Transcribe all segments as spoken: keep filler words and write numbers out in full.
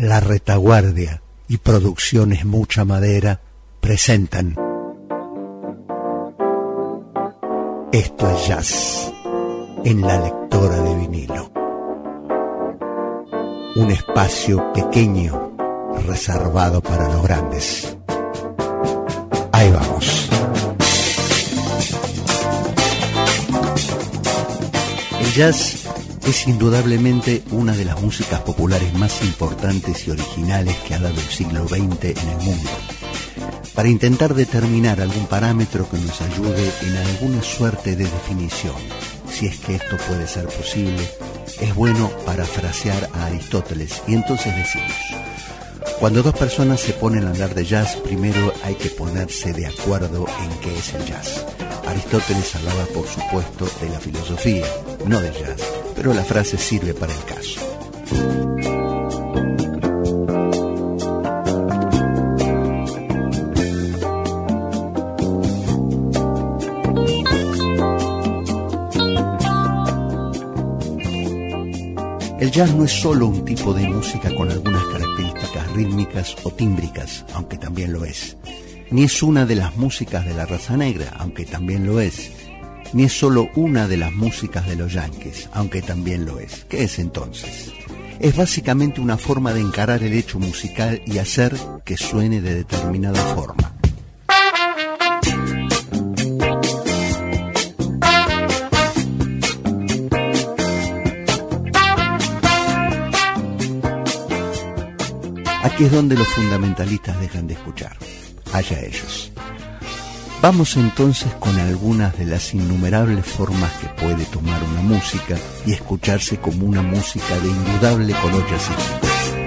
La Retaguardia y Producciones Mucha Madera presentan Esto es Jazz en la lectora de vinilo. Un espacio pequeño reservado para los grandes. Ahí vamos. El jazz es indudablemente una de las músicas populares más importantes y originales que ha dado el siglo veinte en el mundo. Para intentar determinar algún parámetro que nos ayude en alguna suerte de definición, si es que esto puede ser posible, es bueno parafrasear a Aristóteles y entonces decimos: cuando dos personas se ponen a hablar de jazz, primero hay que ponerse de acuerdo en qué es el jazz. Aristóteles hablaba, por supuesto, de la filosofía, no del jazz, pero la frase sirve para el caso. El jazz no es solo un tipo de música con algunas características rítmicas o tímbricas, aunque también lo es. Ni es una de las músicas de la raza negra, aunque también lo es. Ni es solo una de las músicas de los yanquis, aunque también lo es. ¿Qué es entonces? Es básicamente una forma de encarar el hecho musical y hacer que suene de determinada forma. Aquí es donde los fundamentalistas dejan de escuchar. Allá ellos. Vamos entonces con algunas de las innumerables formas que puede tomar una música y escucharse como una música de indudable color jazzístico.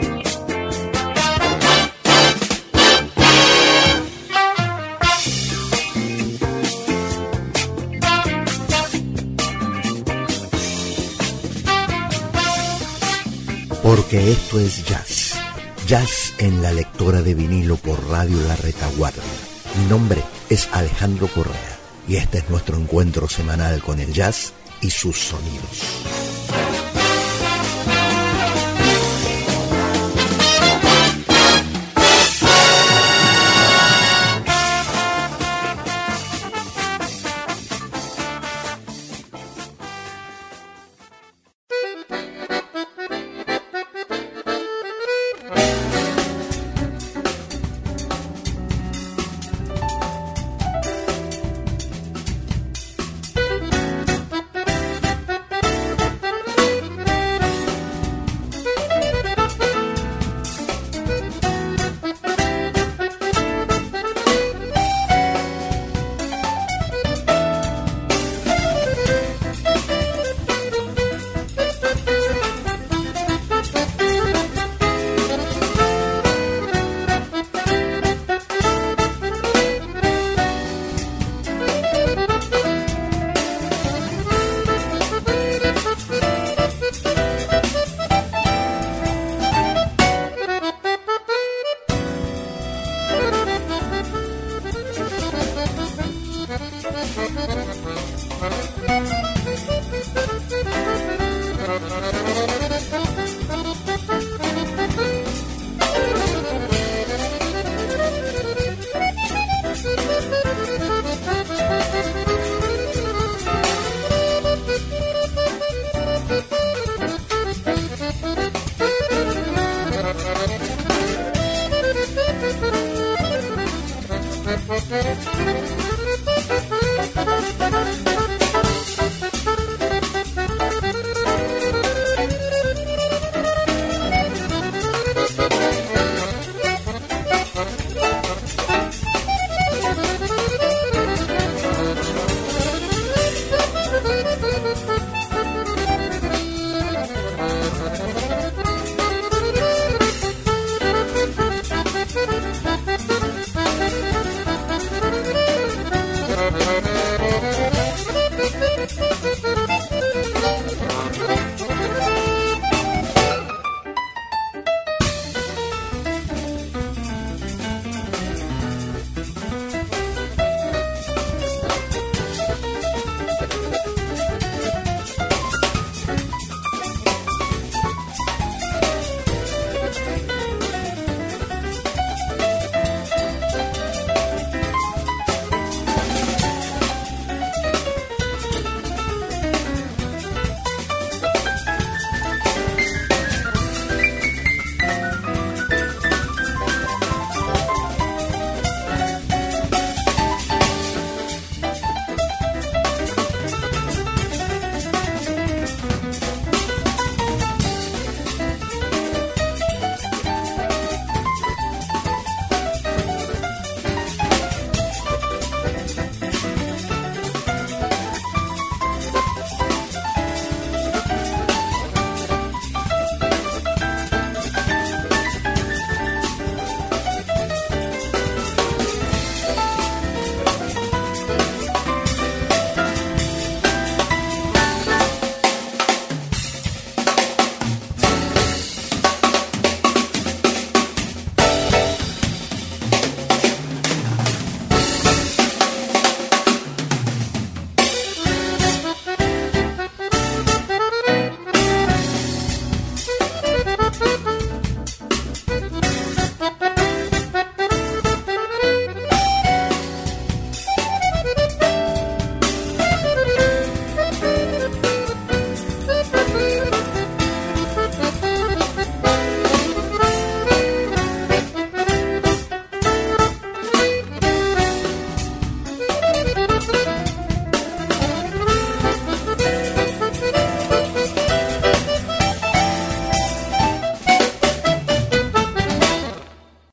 Porque esto es jazz. Jazz en la lectora de vinilo por Radio La Retaguardia. Mi nombre es Alejandro Correa y este es nuestro encuentro semanal con el jazz y sus sonidos.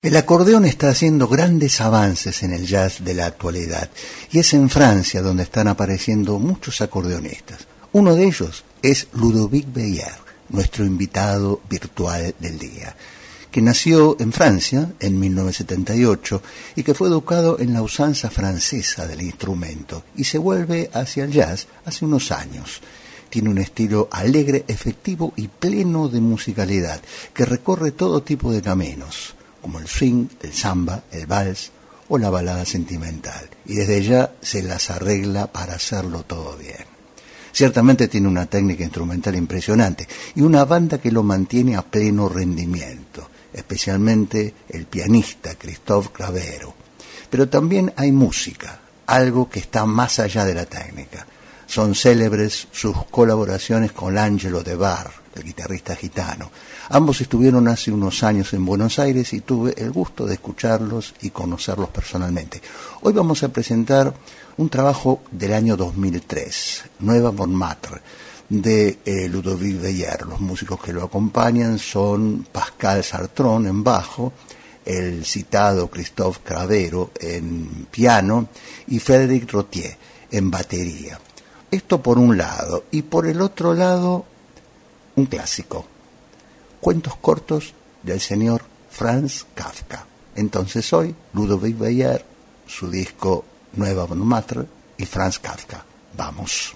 El acordeón está haciendo grandes avances en el jazz de la actualidad y es en Francia donde están apareciendo muchos acordeonistas. Uno de ellos es Ludovic Beyer, nuestro invitado virtual del día, que nació en Francia en mil novecientos setenta y ocho y que fue educado en la usanza francesa del instrumento y se vuelve hacia el jazz hace unos años. Tiene un estilo alegre, efectivo y pleno de musicalidad que recorre todo tipo de caminos, como el swing, el samba, el vals o la balada sentimental, y desde ya se las arregla para hacerlo todo bien. Ciertamente tiene una técnica instrumental impresionante y una banda que lo mantiene a pleno rendimiento, especialmente el pianista Christophe Cravero. Pero también hay música, algo que está más allá de la técnica. Son célebres sus colaboraciones con L'Angelo de Bar, el guitarrista gitano. Ambos estuvieron hace unos años en Buenos Aires y tuve el gusto de escucharlos y conocerlos personalmente. Hoy vamos a presentar un trabajo del año dos mil tres, Nueva Montmartre, de eh, Ludovic Beyer. Los músicos que lo acompañan son Pascal Sartron en bajo, el citado Christophe Cravero en piano y Frédéric Rottier en batería. Esto por un lado, y por el otro lado, un clásico. Cuentos cortos del señor Franz Kafka. Entonces hoy, Ludovic Beyer, su disco Nueva Montmartre y Franz Kafka. Vamos.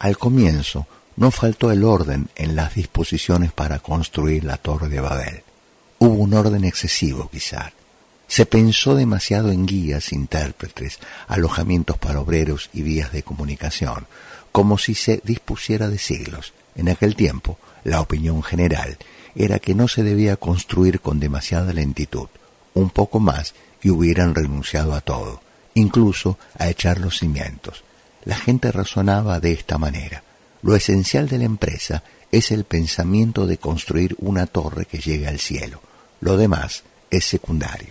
Al comienzo no faltó el orden en las disposiciones para construir la Torre de Babel. Hubo un orden excesivo, quizá. Se pensó demasiado en guías, intérpretes, alojamientos para obreros y vías de comunicación, como si se dispusiera de siglos. En aquel tiempo, la opinión general era que no se debía construir con demasiada lentitud. Un poco más y hubieran renunciado a todo, incluso a echar los cimientos. La gente razonaba de esta manera. Lo esencial de la empresa es el pensamiento de construir una torre que llegue al cielo. Lo demás es secundario.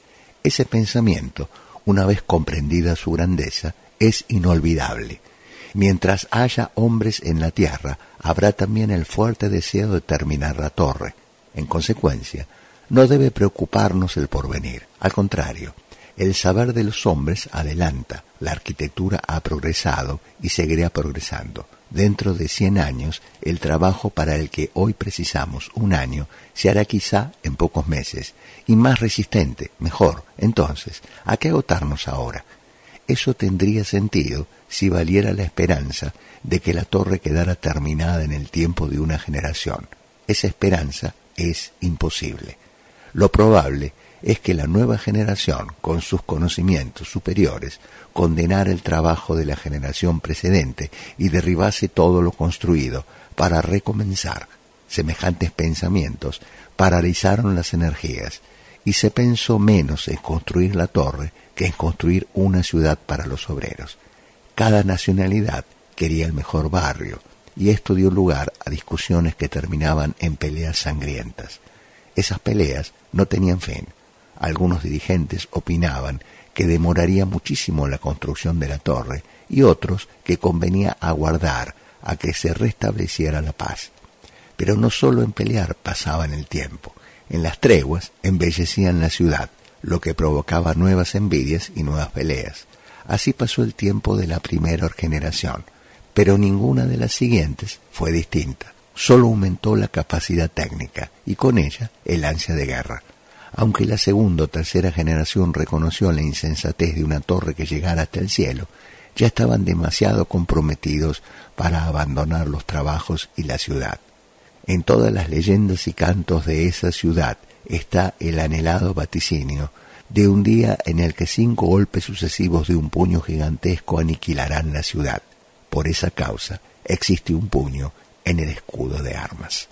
Ese pensamiento, una vez comprendida su grandeza, es inolvidable. Mientras haya hombres en la tierra, habrá también el fuerte deseo de terminar la torre. En consecuencia, no debe preocuparnos el porvenir. Al contrario, el saber de los hombres adelanta. La arquitectura ha progresado y seguirá progresando. Dentro de cien años, el trabajo para el que hoy precisamos un año se hará quizá en pocos meses, y más resistente, mejor. Entonces, ¿a qué agotarnos ahora? Eso tendría sentido si valiera la esperanza de que la torre quedara terminada en el tiempo de una generación. Esa esperanza es imposible. Lo probable es que la nueva generación, con sus conocimientos superiores, condenara el trabajo de la generación precedente y derribase todo lo construido para recomenzar. Semejantes pensamientos paralizaron las energías y se pensó menos en construir la torre que en construir una ciudad para los obreros. Cada nacionalidad quería el mejor barrio, y esto dio lugar a discusiones que terminaban en peleas sangrientas. Esas peleas no tenían fin. Algunos dirigentes opinaban que demoraría muchísimo la construcción de la torre y otros que convenía aguardar a que se restableciera la paz. Pero no solo en pelear pasaban el tiempo. En las treguas embellecían la ciudad, lo que provocaba nuevas envidias y nuevas peleas. Así pasó el tiempo de la primera generación, pero ninguna de las siguientes fue distinta. Solo aumentó la capacidad técnica y con ella el ansia de guerra. Aunque la segunda o tercera generación reconoció la insensatez de una torre que llegara hasta el cielo, ya estaban demasiado comprometidos para abandonar los trabajos y la ciudad. En todas las leyendas y cantos de esa ciudad está el anhelado vaticinio de un día en el que cinco golpes sucesivos de un puño gigantesco aniquilarán la ciudad. Por esa causa existe un puño en el escudo de armas.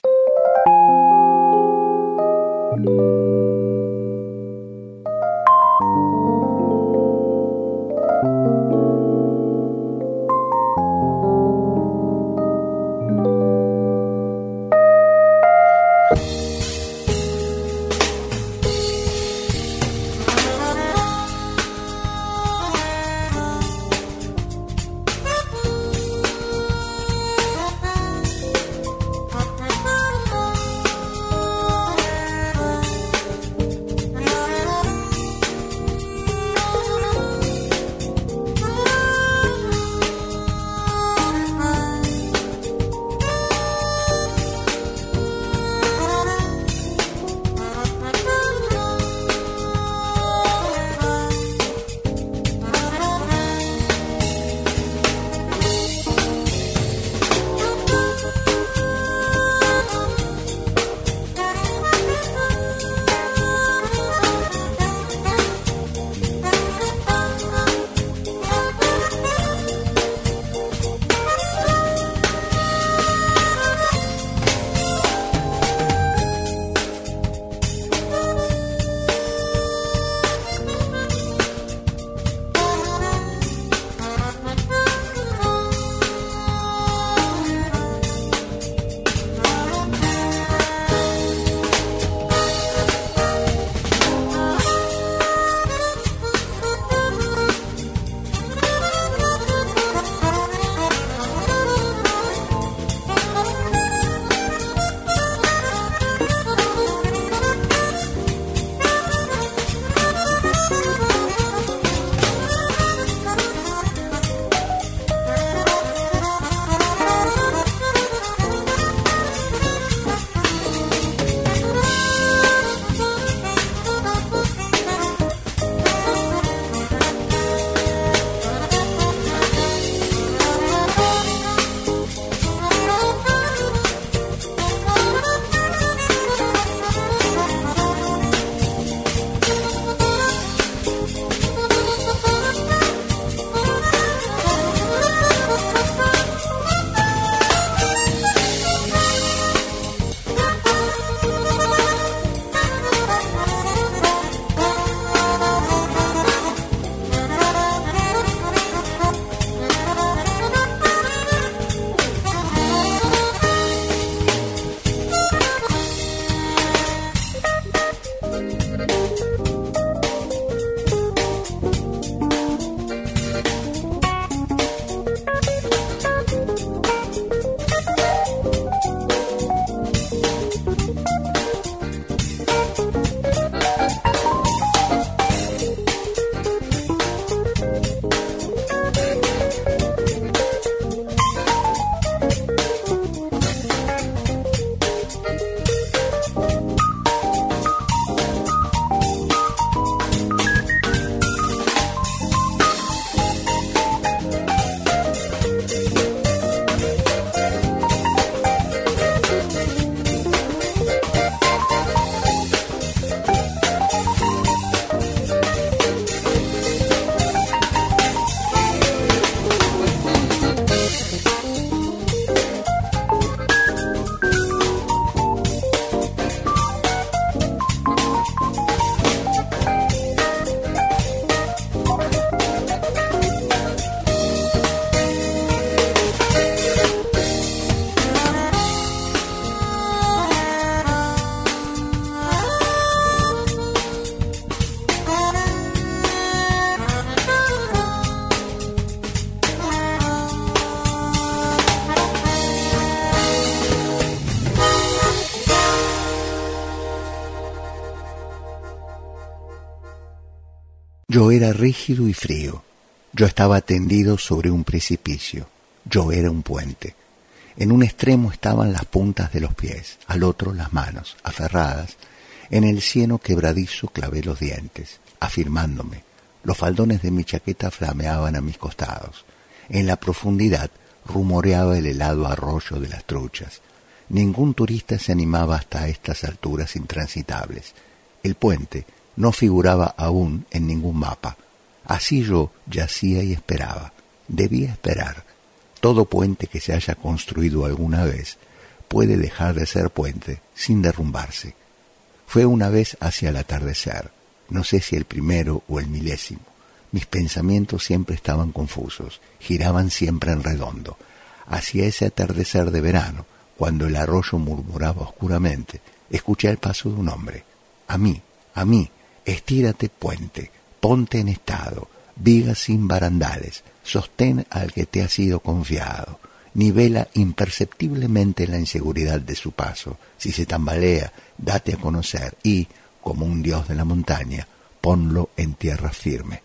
Yo era rígido y frío. Yo estaba tendido sobre un precipicio. Yo era un puente. En un extremo estaban las puntas de los pies, al otro las manos, aferradas. En el cieno quebradizo clavé los dientes, afirmándome. Los faldones de mi chaqueta flameaban a mis costados. En la profundidad rumoreaba el helado arroyo de las truchas. Ningún turista se animaba hasta estas alturas intransitables. El puente no figuraba aún en ningún mapa. Así yo yacía y esperaba. Debía esperar. Todo puente que se haya construido alguna vez puede dejar de ser puente sin derrumbarse. Fue una vez hacia el atardecer, no sé si el primero o el milésimo. Mis pensamientos siempre estaban confusos, giraban siempre en redondo. Hacia ese atardecer de verano, cuando el arroyo murmuraba oscuramente, escuché el paso de un hombre. A mí, a mí, estírate puente, ponte en estado, viga sin barandales, sostén al que te ha sido confiado, nivela imperceptiblemente la inseguridad de su paso. Si se tambalea, date a conocer y, como un dios de la montaña, ponlo en tierra firme.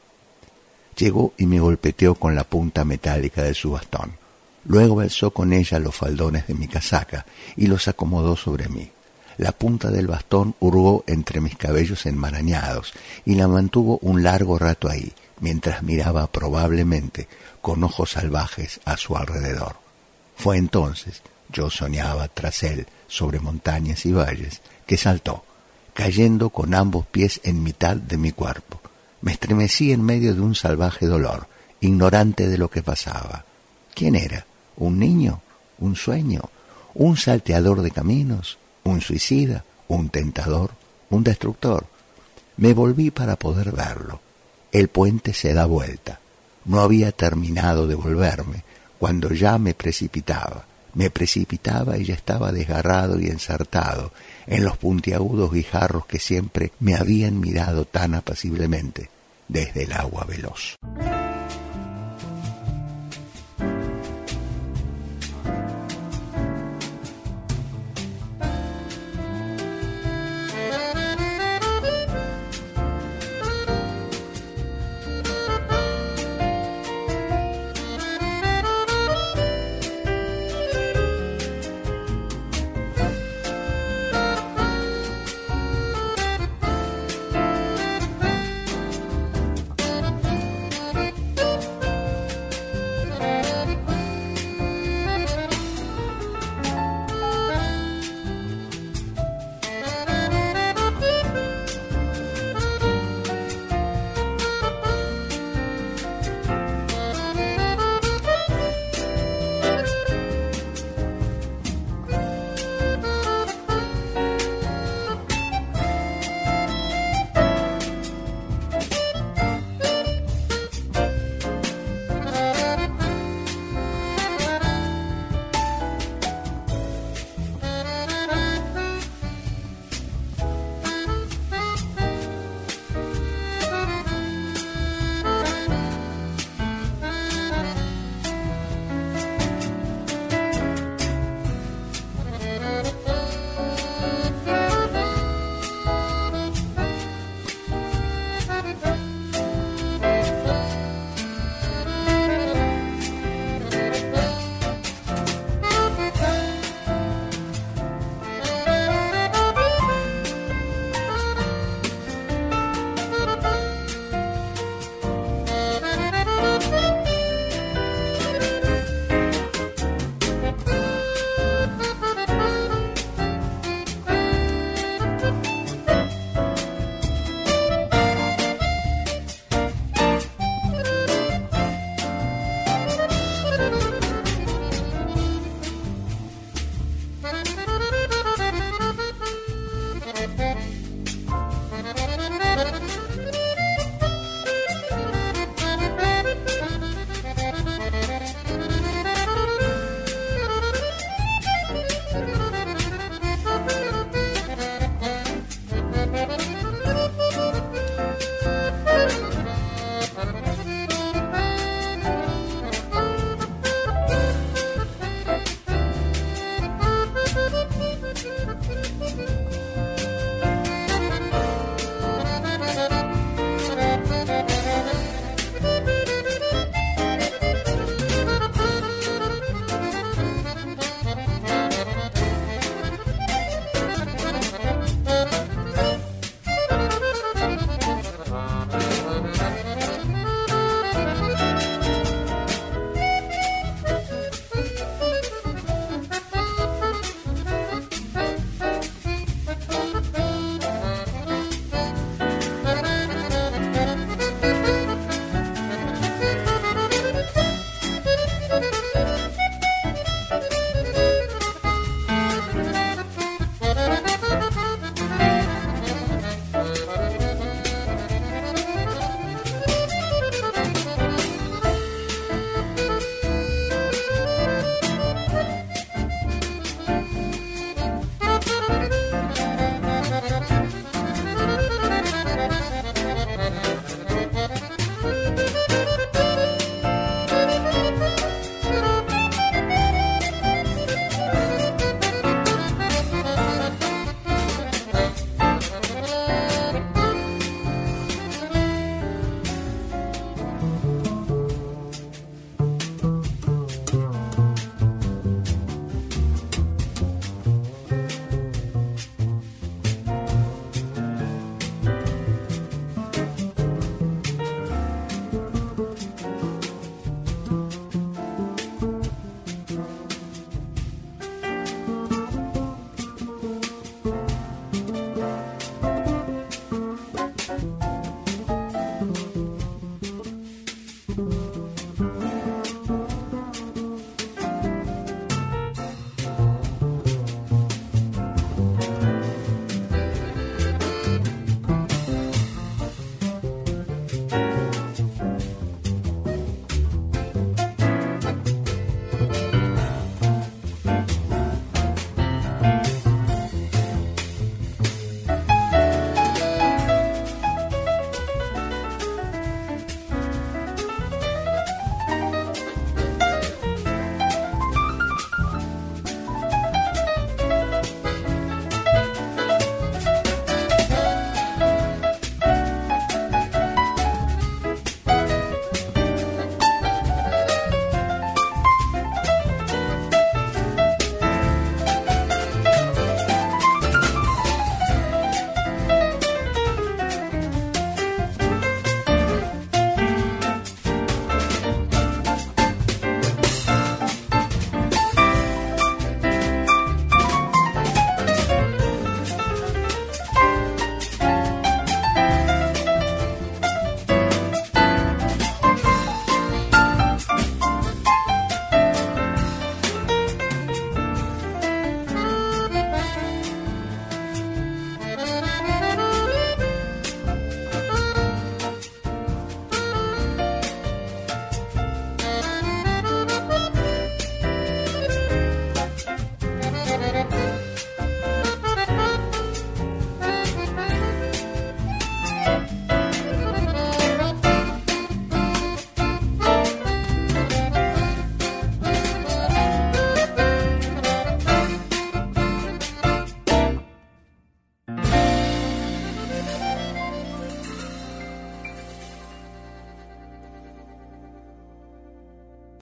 Llegó y me golpeteó con la punta metálica de su bastón. Luego alzó con ella los faldones de mi casaca y los acomodó sobre mí. La punta del bastón hurgó entre mis cabellos enmarañados y la mantuvo un largo rato ahí, mientras miraba probablemente con ojos salvajes a su alrededor. Fue entonces, yo soñaba tras él sobre montañas y valles, que saltó, cayendo con ambos pies en mitad de mi cuerpo. Me estremecí en medio de un salvaje dolor, ignorante de lo que pasaba. ¿Quién era? ¿Un niño? ¿Un sueño? ¿Un salteador de caminos? ¿Un suicida? ¿Un tentador? ¿Un destructor? Me volví para poder verlo. El puente se da vuelta. No había terminado de volverme cuando ya me precipitaba. Me precipitaba y ya estaba desgarrado y ensartado en los puntiagudos guijarros que siempre me habían mirado tan apaciblemente desde el agua veloz.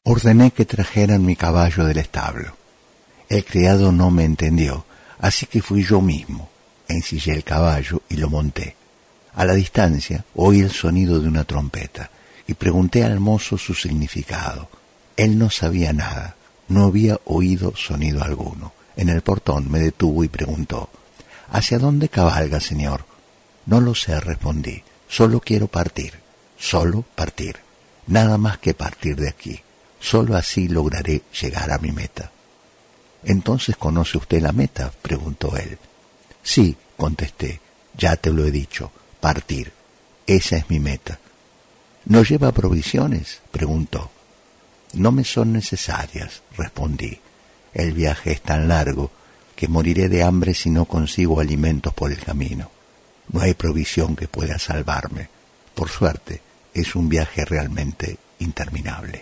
Ordené que trajeran mi caballo del establo. El criado no me entendió, así que fui yo mismo. Ensillé el caballo y lo monté. A la distancia oí el sonido de una trompeta y pregunté al mozo su significado. Él no sabía nada, no había oído sonido alguno. En el portón me detuvo y preguntó: ¿hacia dónde cabalga, señor? No lo sé, respondí. Solo quiero partir, solo partir. Nada más que partir de aquí. Solo así lograré llegar a mi meta. ¿Entonces conoce usted la meta?, preguntó él. Sí, contesté, ya te lo he dicho, partir. Esa es mi meta. ¿No lleva provisiones?, preguntó. No me son necesarias, respondí. El viaje es tan largo que moriré de hambre si no consigo alimentos por el camino. No hay provisión que pueda salvarme. Por suerte, es un viaje realmente interminable.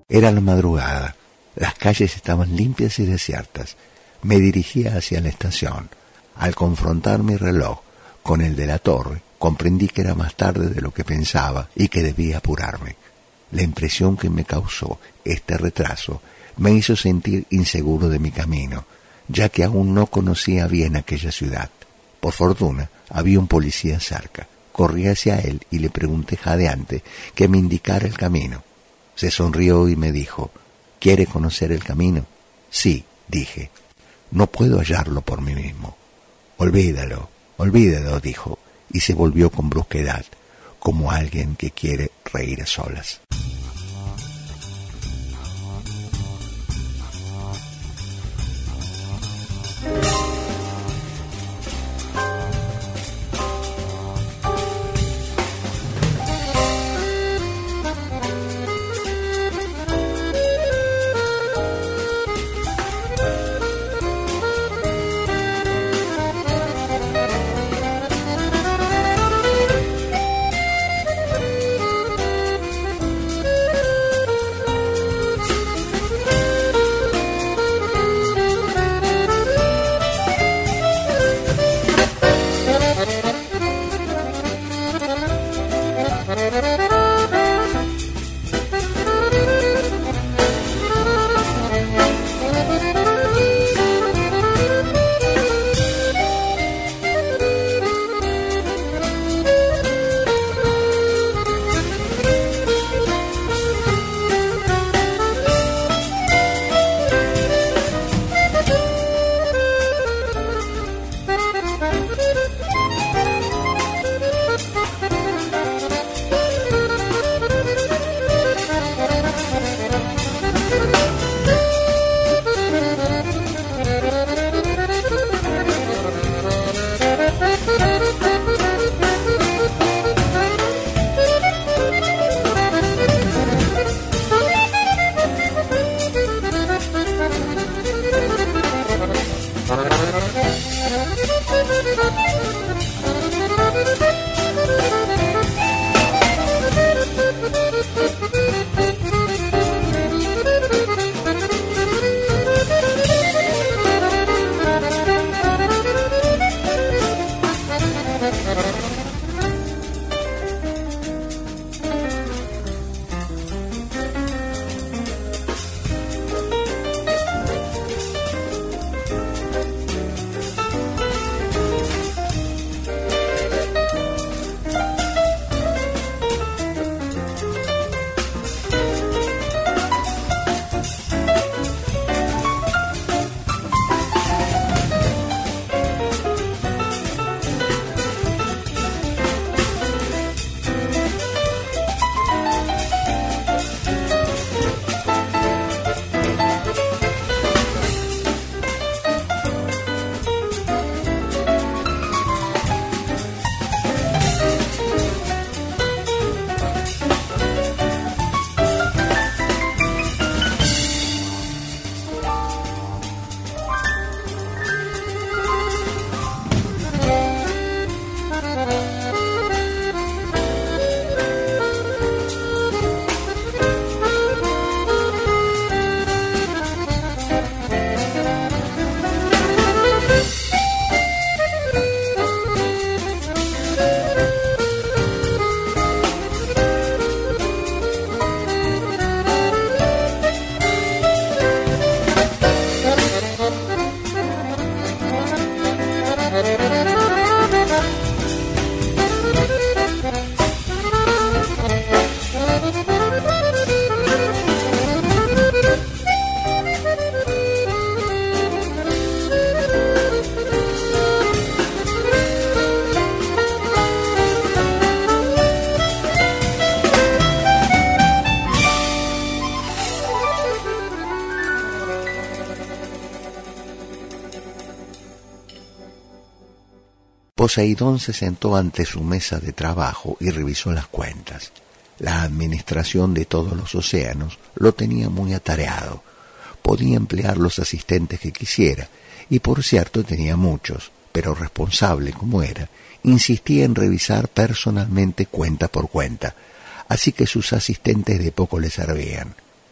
Era la madrugada. Las calles estaban limpias y desiertas. Me dirigía hacia la estación. Al confrontar mi reloj con el de la torre, comprendí que era más tarde de lo que pensaba y que debía apurarme. La impresión que me causó este retraso me hizo sentir inseguro de mi camino, ya que aún no conocía bien aquella ciudad. Por fortuna, había un policía cerca. Corrí hacia él y le pregunté jadeante que me indicara el camino. Se sonrió y me dijo: ¿quiere conocer el camino? Sí, dije. No puedo hallarlo por mí mismo. Olvídalo, olvídalo, dijo, y se volvió con brusquedad, como alguien que quiere reír a solas. Poseidón se sentó ante su mesa de trabajo y revisó las cuentas. La administración de todos los océanos lo tenía muy atareado. Podía emplear los asistentes que quisiera, y por cierto tenía muchos, pero responsable como era, insistía en revisar personalmente cuenta por cuenta, así que sus asistentes de poco le servían.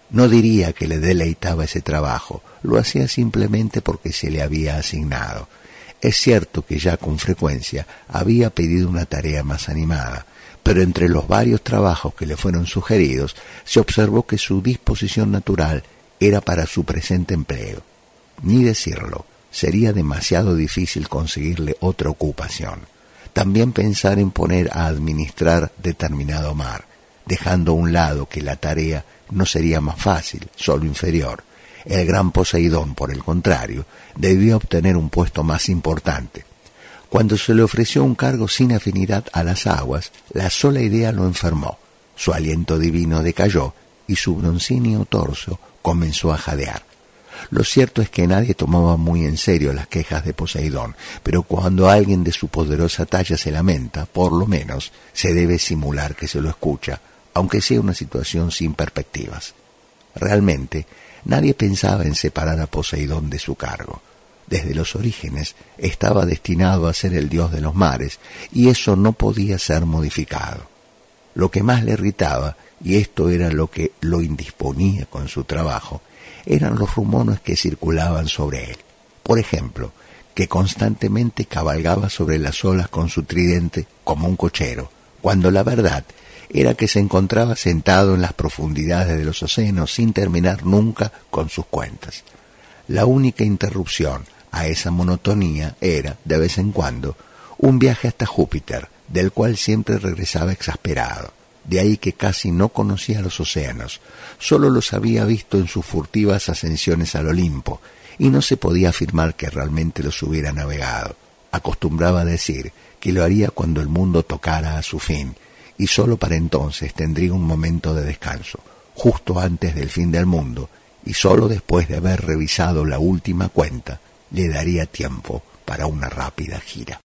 No diría que le deleitaba ese trabajo, lo hacía simplemente porque se le había asignado. Es cierto que ya con frecuencia había pedido una tarea más animada, pero entre los varios trabajos que le fueron sugeridos, se observó que su disposición natural era para su presente empleo. Ni decirlo, sería demasiado difícil conseguirle otra ocupación. También pensar en poner a administrar determinado mar, dejando a un lado que la tarea no sería más fácil, solo inferior. El gran Poseidón, por el contrario, debía obtener un puesto más importante. Cuando se le ofreció un cargo sin afinidad a las aguas, la sola idea lo enfermó. Su aliento divino decayó y su broncíneo torso comenzó a jadear. Lo cierto es que nadie tomaba muy en serio las quejas de Poseidón, pero cuando alguien de su poderosa talla se lamenta, por lo menos se debe simular que se lo escucha, aunque sea una situación sin perspectivas. Realmente, nadie pensaba en separar a Poseidón de su cargo. Desde los orígenes estaba destinado a ser el dios de los mares, y eso no podía ser modificado. Lo que más le irritaba, y esto era lo que lo indisponía con su trabajo, eran los rumores que circulaban sobre él. Por ejemplo, que constantemente cabalgaba sobre las olas con su tridente como un cochero, cuando la verdad era que se encontraba sentado en las profundidades de los océanos sin terminar nunca con sus cuentas. La única interrupción a esa monotonía era, de vez en cuando, un viaje hasta Júpiter, del cual siempre regresaba exasperado. De ahí que casi no conocía los océanos, solo los había visto en sus furtivas ascensiones al Olimpo, y no se podía afirmar que realmente los hubiera navegado. Acostumbraba a decir que lo haría cuando el mundo tocara a su fin, y solo para entonces tendría un momento de descanso, justo antes del fin del mundo, y solo después de haber revisado la última cuenta, le daría tiempo para una rápida gira.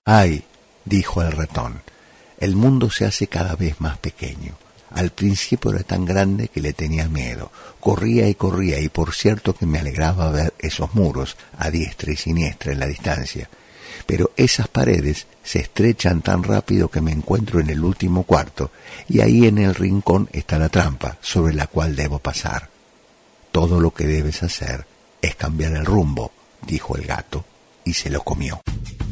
Ay, dijo el ratón, el mundo se hace cada vez más pequeño. Al principio era tan grande que le tenía miedo. Corría y corría, y por cierto que me alegraba ver esos muros a diestra y siniestra en la distancia. Pero esas paredes se estrechan tan rápido que me encuentro en el último cuarto, y ahí en el rincón está la trampa sobre la cual debo pasar. Todo lo que debes hacer es cambiar el rumbo, dijo el gato, y se lo comió.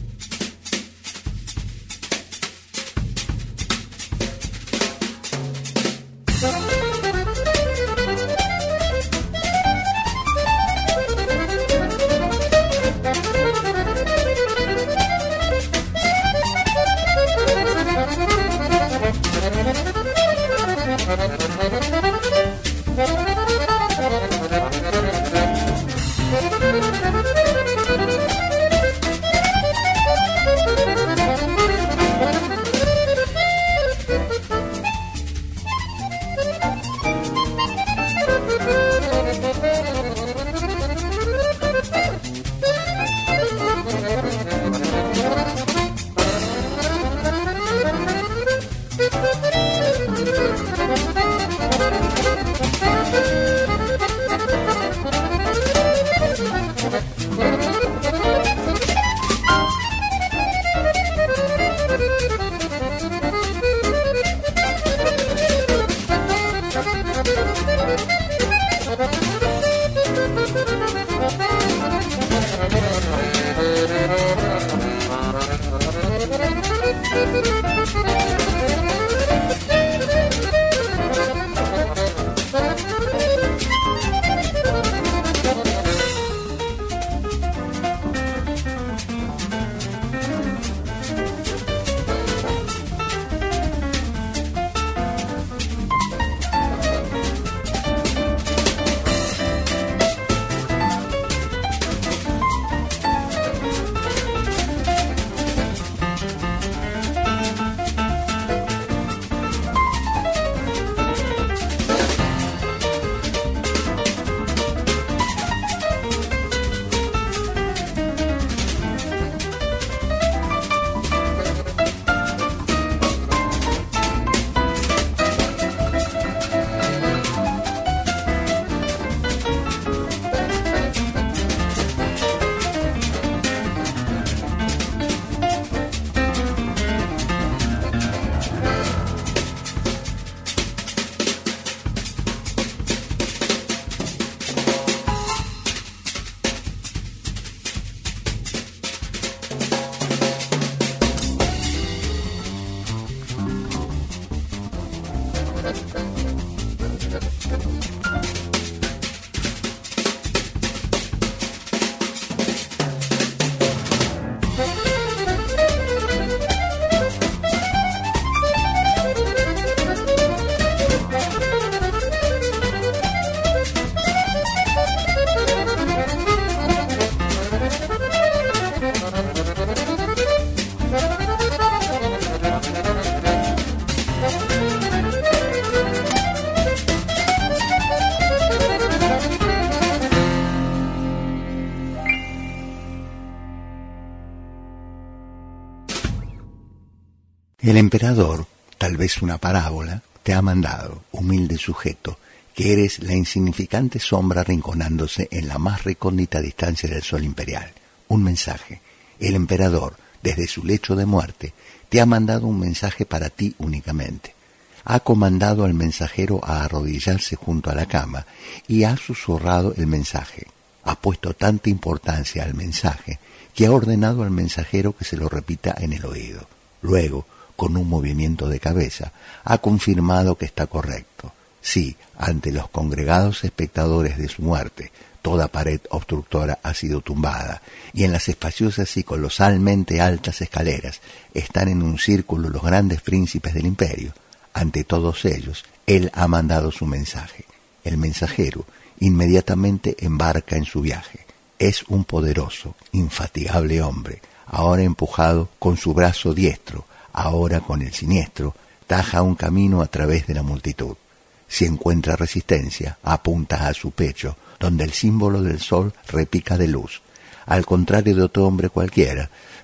El emperador, tal vez una parábola, te ha mandado, humilde sujeto, que eres la insignificante sombra rinconándose en la más recóndita distancia del sol imperial. Un mensaje. El emperador, desde su lecho de muerte, te ha mandado un mensaje para ti únicamente. Ha comandado al mensajero a arrodillarse junto a la cama y ha susurrado el mensaje. Ha puesto tanta importancia al mensaje que ha ordenado al mensajero que se lo repita en el oído. Luego, con un movimiento de cabeza, ha confirmado que está correcto. Sí, ante los congregados espectadores de su muerte, toda pared obstructora ha sido tumbada, y en las espaciosas y colosalmente altas escaleras están en un círculo los grandes príncipes del imperio. Ante todos ellos, él ha mandado su mensaje. El mensajero inmediatamente embarca en su viaje. Es un poderoso, infatigable hombre, ahora empujado con su brazo diestro, ahora con el siniestro, taja un camino a través de la multitud. Si encuentra resistencia, apunta a su pecho, donde el símbolo del sol repica de luz. Al contrario de otro hombre cualquiera,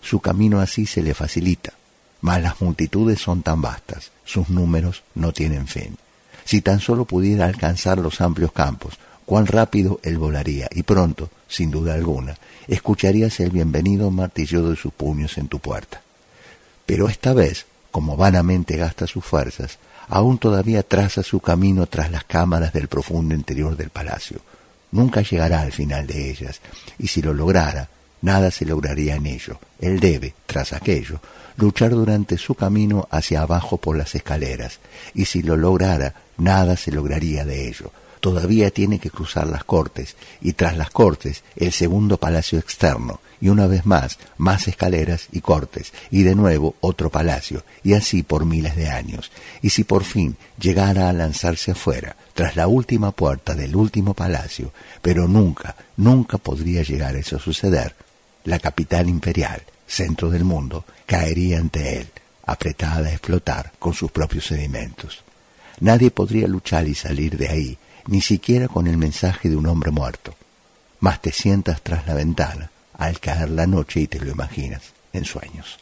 Su camino así se le facilita, mas las multitudes son tan vastas, sus números no tienen fin. Si tan solo pudiera alcanzar los amplios campos, cuán rápido él volaría, y pronto, sin duda alguna, escucharías el bienvenido martilleo de sus puños en tu puerta. Pero esta vez, como vanamente gasta sus fuerzas, aún todavía traza su camino tras las cámaras del profundo interior del palacio. Nunca llegará al final de ellas, y si lo lograra, nada se lograría en ello. Él debe, tras aquello, luchar durante su camino hacia abajo por las escaleras, y si lo lograra, nada se lograría de ello. Todavía tiene que cruzar las cortes, y tras las cortes, el segundo palacio externo, y una vez más, más escaleras y cortes, y de nuevo otro palacio, y así por miles de años. Y si por fin llegara a lanzarse afuera, tras la última puerta del último palacio, pero nunca, nunca podría llegar eso a suceder, la capital imperial, centro del mundo, caería ante él, apretada a explotar con sus propios sedimentos. Nadie podría luchar y salir de ahí, ni siquiera con el mensaje de un hombre muerto. Mas te sientas tras la ventana, al caer la noche y te lo imaginas en sueños.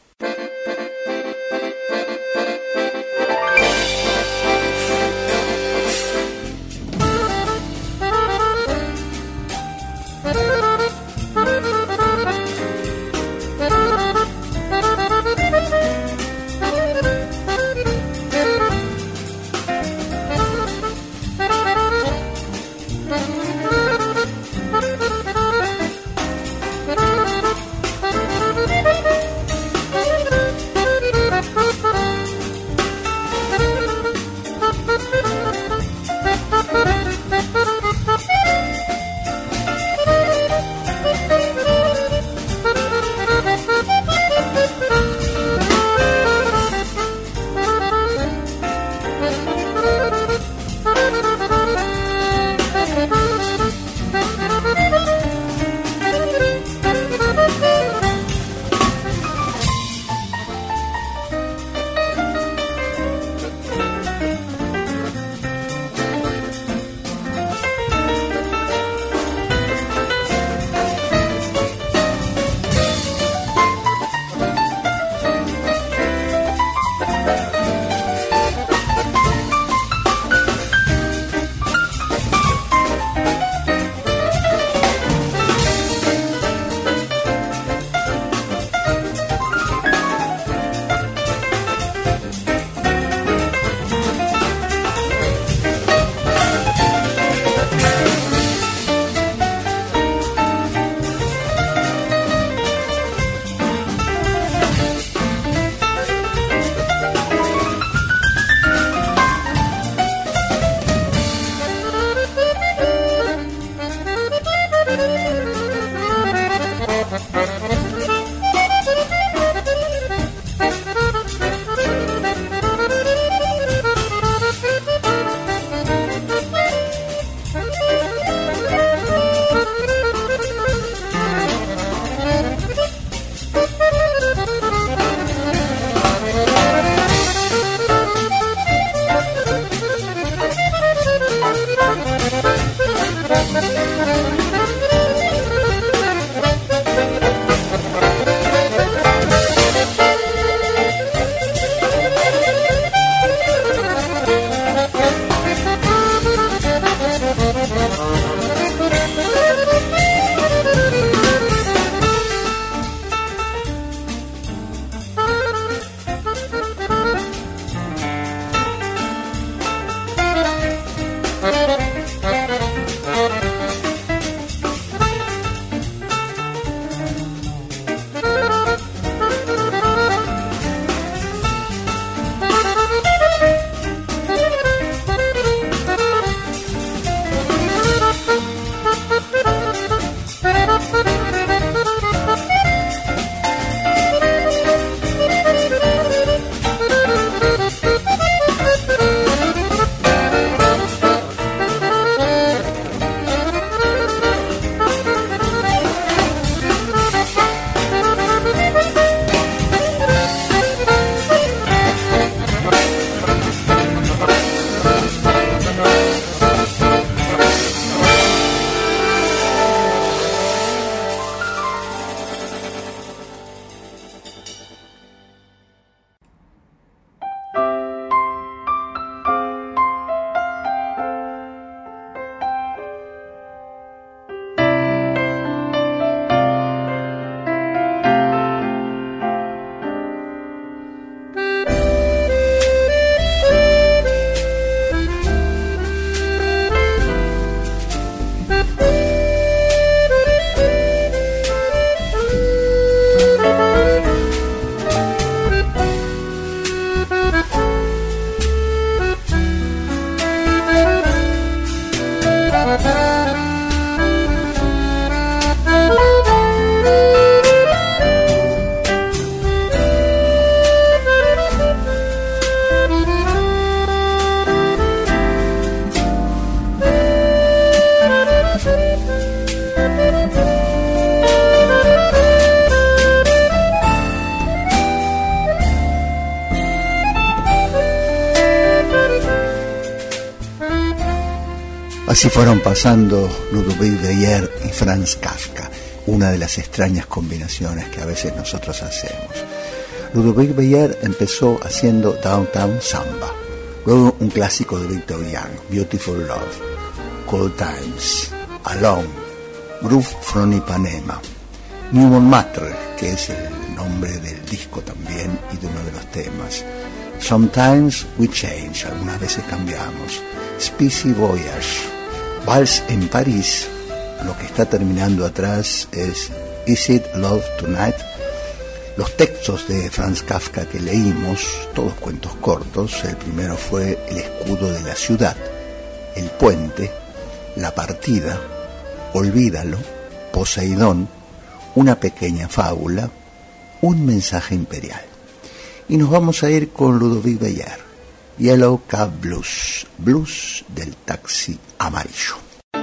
Así fueron pasando Ludovic Beyer y Franz Kafka, una de las extrañas combinaciones que a veces nosotros hacemos. Ludovic Beyer empezó haciendo Downtown Samba, luego un clásico de Victor Young, Beautiful Love, Cold Times, Alone, Groove from Ipanema, New Montmartre, que es el nombre del disco también y de uno de los temas, Sometimes We Change, algunas veces cambiamos, Spicy Voyage, Vals en París. Lo que está terminando atrás es Is It Love Tonight. Los textos de Franz Kafka que leímos, todos cuentos cortos. El primero fue El escudo de la ciudad, El puente, La partida, Olvídalo, Poseidón, Una pequeña fábula, Un mensaje imperial. Y nos vamos a ir con Ludovic Beyer, Yellow Cab Blues, blues del taxi amarillo.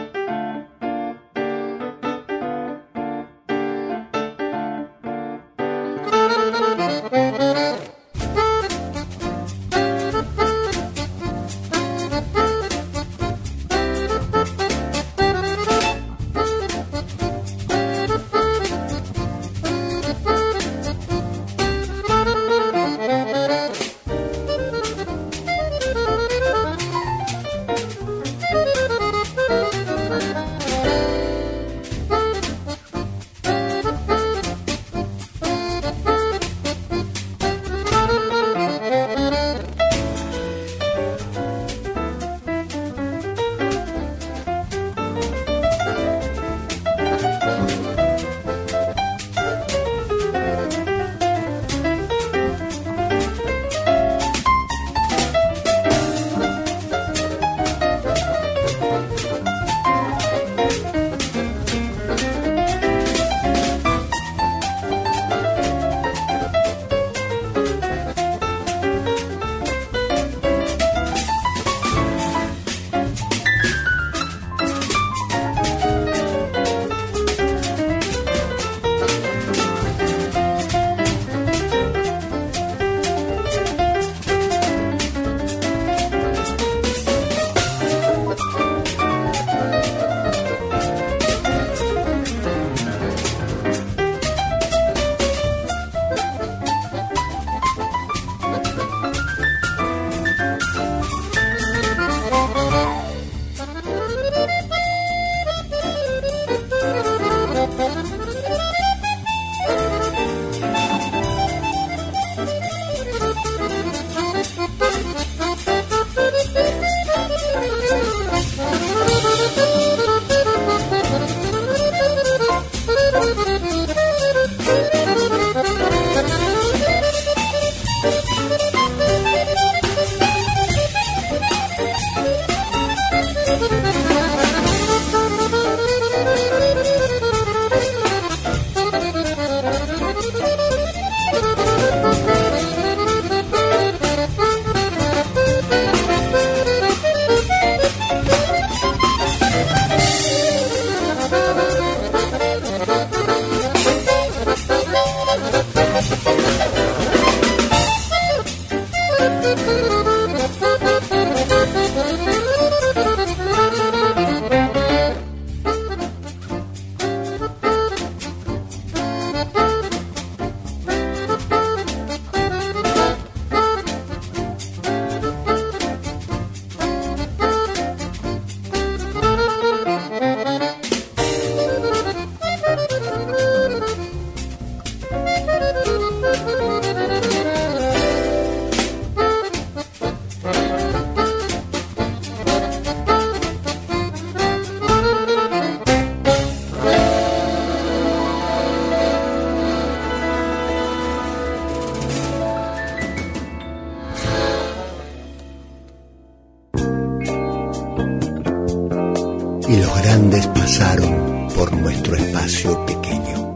y los grandes pasaron por nuestro espacio pequeño.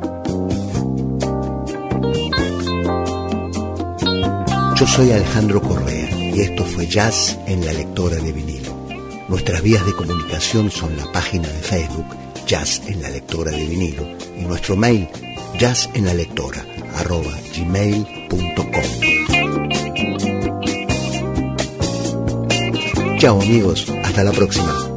Yo soy Alejandro Correa Y esto fue Jazz en la lectora de vinilo. Nuestras vías de comunicación son la página de Facebook Jazz en la lectora de vinilo y nuestro mail jazz en la lectora arroba gmail punto com. Chao amigos, hasta la próxima.